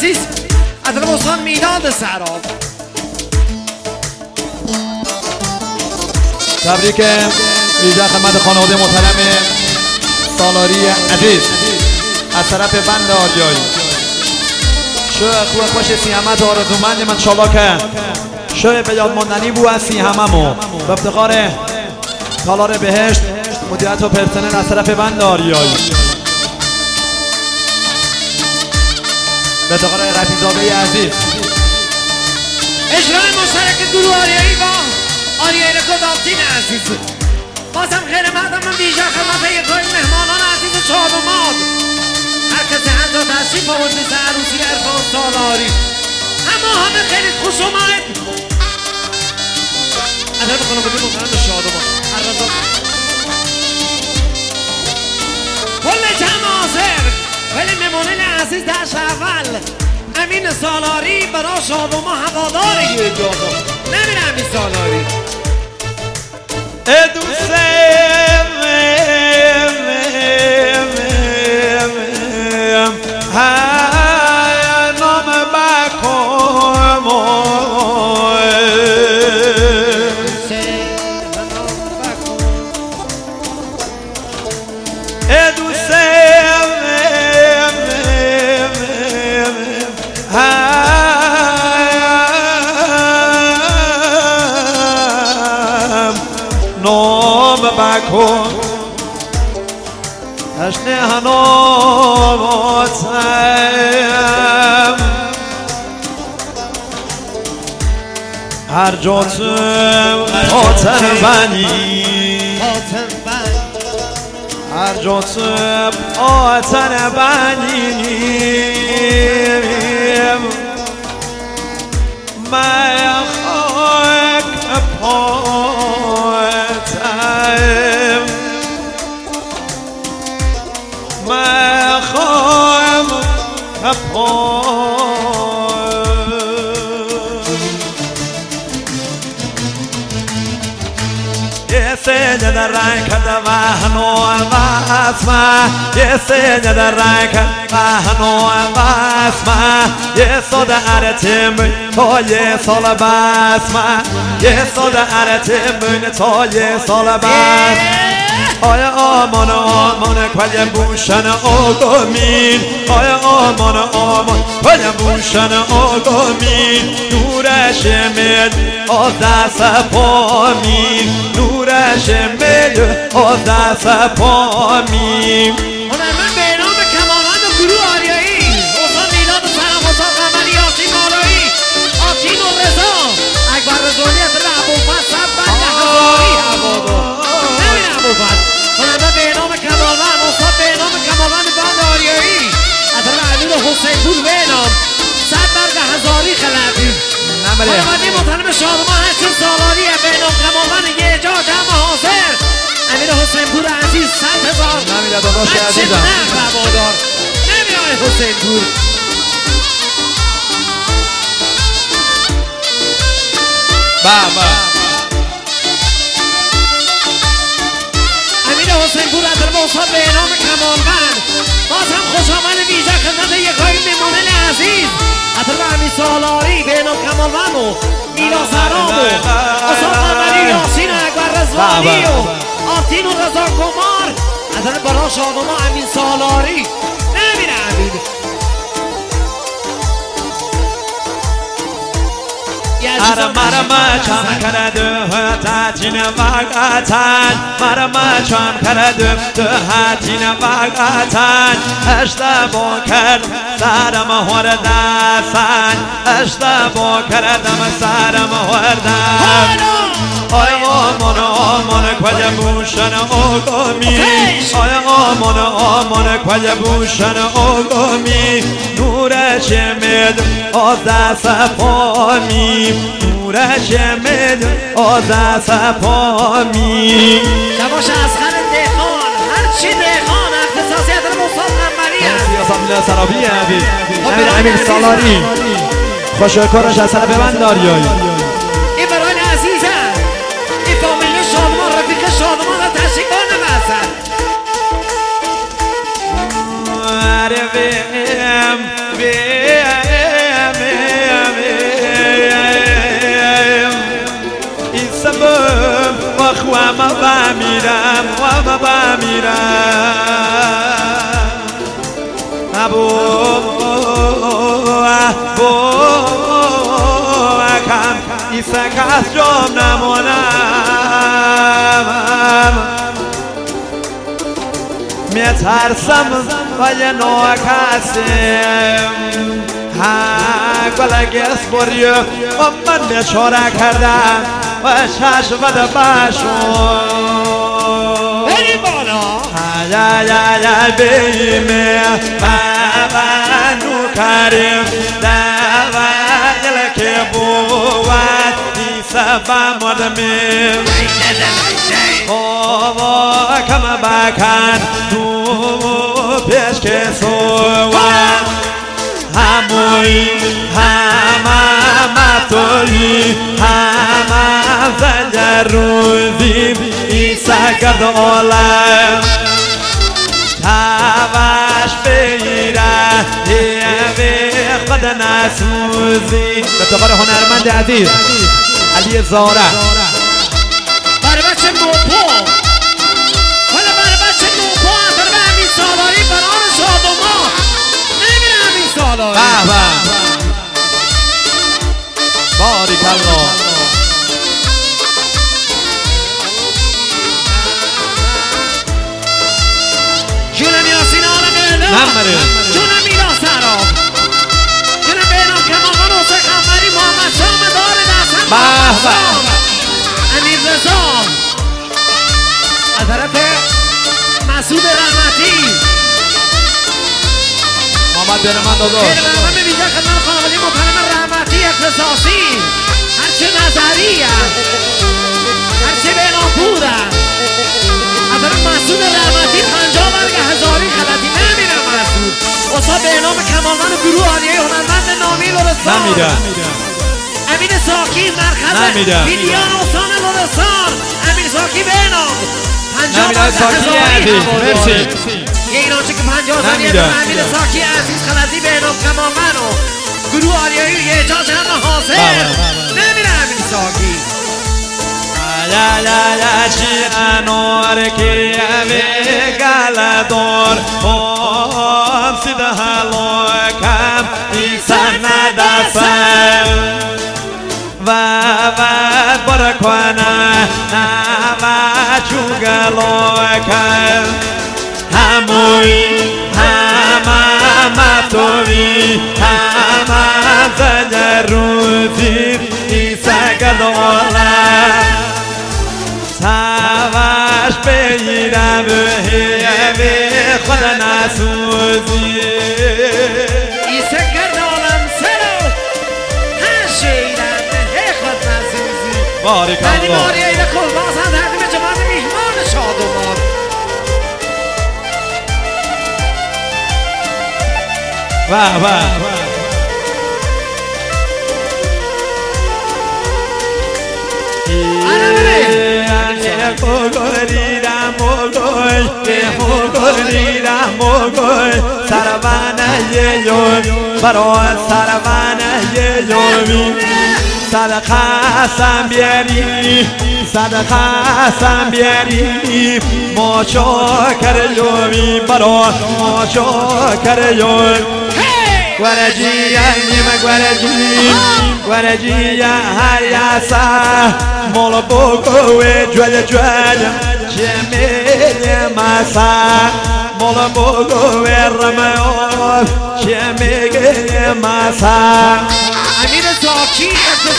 عزیز از استان میداد سراب. تبریک ویژه خدمت خانواده محترم سالاری عزیز از طرف بند آریایی. شو خوب خوش سی همت آرزومند من انشالله که شو به یاد ماندنی بو از سی هممو و افتخار تالار بهشت مدیریت و پرسنل از طرف بند آریایی به افتخار رفیزاده عزیز. اجرای مشترک گروه آریایی با آریایی رکودالتین عزیز. بازم خیلی مردم من ویژه خدمت یکای مهمانان عزیز شاد و ماد، هر کسی هر جا تشریف آورد مثل عروسی عرفان سالاری. همه خیلی خوش اومد. ادب خانواده محترم شاد و ماد الرضا کل جمع حاضر. ولی مهمانان عزیز دشت اول امین سالاری برای شاد و ما هوادار یه جادا نمیره. امین سالاری بکن تشنه هنواتم هر جاتم خاطر بنی هر جاتم خاطر بنی من خاک پایتم من خواهم یه سینه در رنگ کرده و هنوز بسمه یه سینه در رنگ کرده و هنوز بسمه یه ساده عرتیم تا یه سال بسمه یه ساده عرتیم تا یه سال بسمه آیا آمان آمان کل بوشن آگامین آیا آمان آمان کل بوشن آگامین نورش مل از دست پامین نورش مل از دست پامین. هنرمند به نام کمالمند و گروه آریایی استاد میلاد سلام استاد قمری یاسین مالایی آتین و رضا اکبر رضوانی از ابوالفضل بند هواری هوادار نمیره ابوالفضل. هنرمند به نام کمالمند استاد به نام کمالمند بند آریایی از امیر حسین پور به نام صدبرگ هزاری خلعتی. هنرمندی محترم شادمان 8 سالاری به نام کمالمند یه جا جمع حاضر امیر حسین پور عزیز 100,000 نمیره داداش عزیزم هوادار نمیره آقای حسین پور. بابا امیر حسین پور از طرف استاد به نام کمالمند باز هم خوش آمد ویژه خدمت یکای مهمانان عزیز از طرف امیر سالاری به نام کمالمند و میرا سرام و استاد قمری یاسین و اکبر رضوانی و آتین و رضا کمار از طرف برای شادما امین سالاری نمیره امین. مرمه چم کرده تاتین وقتن مرمه چم کرده تاتین وقتن اشتباه کرد سرم وردن اشتباه کردم سرم وردن آیا آمان آمان کل بوشن آگامی آیا آمان آمان کل بوشن آگامی نورش مد از دست پامی نورش مد از دست پامی. جواش اسخر دهقان هرچی دهقان اختصاصیت مصطفی قمری سیاست سرابی عزیز امیر سالاری خوشکارش از طرف بند آریایی. این برای عزیزم این فامیل شادمان رفیق شادمان را تشریف نمی‌رسد. ویم خوام بمیرم و بمیرم ابو کم ایسا کس جام نمونم میترسم و یه ناکسیم گلگس بوری و من بیچاره کردم و چشمت باشون بریم بالا یا بیمه بابا نوکریم دوا یلکه بود ایسا بمردمیم بابا کم بکن تو پیش که سوان هموی همه توی همه زنجر روزیم ایسا کرد عالم تواش بگیره یه خود نسوزی به تقار هنرمند عزیز علی زاره برای بچه نوپو حالا برای بچه نوپو اندر به همین سالاری بران شادوما نمیره همین سالاری بارک الله جونم یاسین آلم اله جونم میرا سراب جونم بینام کماغان حسین خمری محمد شام دار دستم امیر رضا از طرف مسعود رحمتی محمد برمان داداش برمان به ویژه خدمت خانواده محترم رحمتی اختصاصی هرچه نظری هرچه بینام بودن از طرف مسعود رحمتی 50 برگ هزاری خلطی نمیره مسعود استاد به نام کمالمند گروه عالیه هنرمند نامی لرستان نمیره امین ساکی مرکز ویدیان استان لرستان امین ساکی به نام 50 برگ هزاری مرسی ایرانچه که 50 ثانیه به امین ساکی عزیز خلطی به نام کمالمند و گروه عالیه اجاز هم حاصل نمیره امین ساکی لا چی انور که به گلدار هم سیده حلوکم ایسان ندستم و برکنه و چوگلوکم هموی همه توی همه زنجر روزی ایسا گدولم سواش بگیرم به خود نسوزی ایسا گدولم سرو هر شیرم به خود نسوزی بارک الله علی ماری ایده کلباس هم تقدیم جماعت میهمان شادومان سربانه یه یوم برای سربانه یه یومی صدقه سم بیاری صدقه سم بیاری ما شاکر یومی برای ما شاکر یوم گوارجی نیم گوارجی هر یاسا مولا بوگوه جوال چه میلی مسا مولا بوگوه رمیون چه میلی مسا امیر زاکی